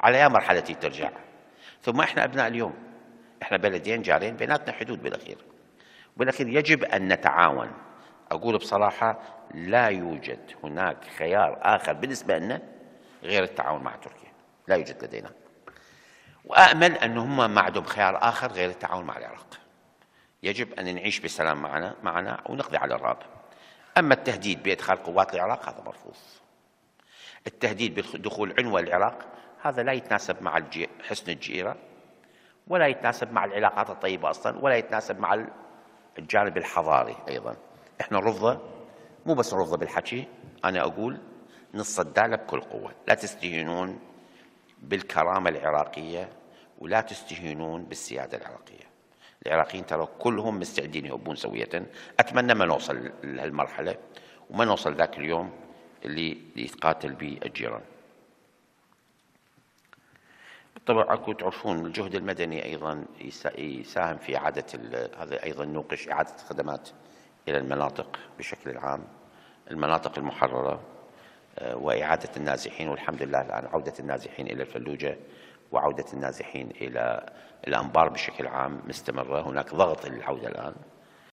على أي مرحلة ترجع. ثم إحنا أبناء اليوم، إحنا بلدين جارين بيناتنا حدود بالأخير يجب أن نتعاون. أقول بصراحة لا يوجد هناك خيار آخر بالنسبة لنا غير التعاون مع تركيا، لا يوجد لدينا، وأأمل أن هم ما عندهم خيار آخر غير التعاون مع العراق. يجب أن نعيش بسلام معنا ونقضي على الإرهاب. أما التهديد بإدخال قوات العراق هذا مرفوض. التهديد بدخول عنوة العراق هذا لا يتناسب مع حسن الجيرة، ولا يتناسب مع العلاقات الطيبة أصلا، ولا يتناسب مع الجانب الحضاري أيضا. إحنا رفضة، مو بس رفضة بالحكي، أنا أقول نصدى له بكل قوة. لا تستهينون بالكرامة العراقية ولا تستهينون بالسيادة العراقية. العراقيين ترى كلهم مستعدين يهبون سوية. أتمنى ما نوصل لهالمرحلة وما نوصل ذاك اليوم اللي يتقاتل به الجيران. طبعا أكو تعرفون الجهد المدني أيضا يساهم في إعادة هذا أيضا نوقش إعادة الخدمات إلى المناطق بشكل عام، المناطق المحررة، وإعادة النازحين. والحمد لله الآن عودة النازحين إلى الفلوجة وعودة النازحين إلى الأنبار بشكل عام مستمرة. هناك ضغط للعودة الآن.